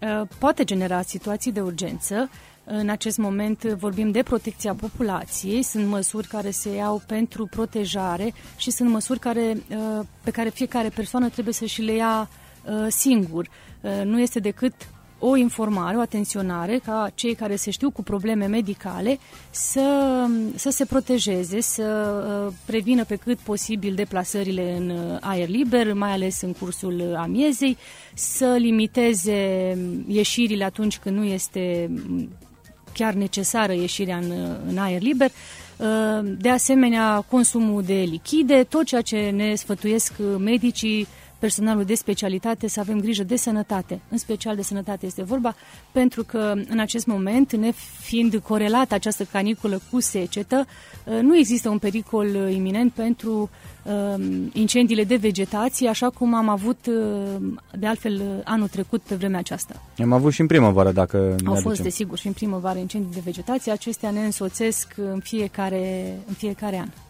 poate genera situații de urgență. În acest moment vorbim de protecția populației, sunt măsuri care se iau pentru protejare și sunt măsuri pe care fiecare persoană trebuie să și le ia singur. Nu este decât o informare, o atenționare ca cei care se știu cu probleme medicale să se protejeze, să prevină pe cât posibil deplasările în aer liber, mai ales în cursul amiezei, să limiteze ieșirile atunci când nu este chiar necesară ieșirea în aer liber, de asemenea consumul de lichide, tot ceea ce ne sfătuiesc medicii, personalul de specialitate, să avem grijă de sănătate. În special de sănătate este vorba, pentru că în acest moment, nefiind corelată această caniculă cu secetă, nu există un pericol iminent pentru incendiile de vegetație, așa cum am avut de altfel anul trecut pe vremea aceasta. Am avut și în primăvară, dacă ne Au fost, desigur, și în primăvară incendii de vegetație. Acestea ne însoțesc în fiecare an.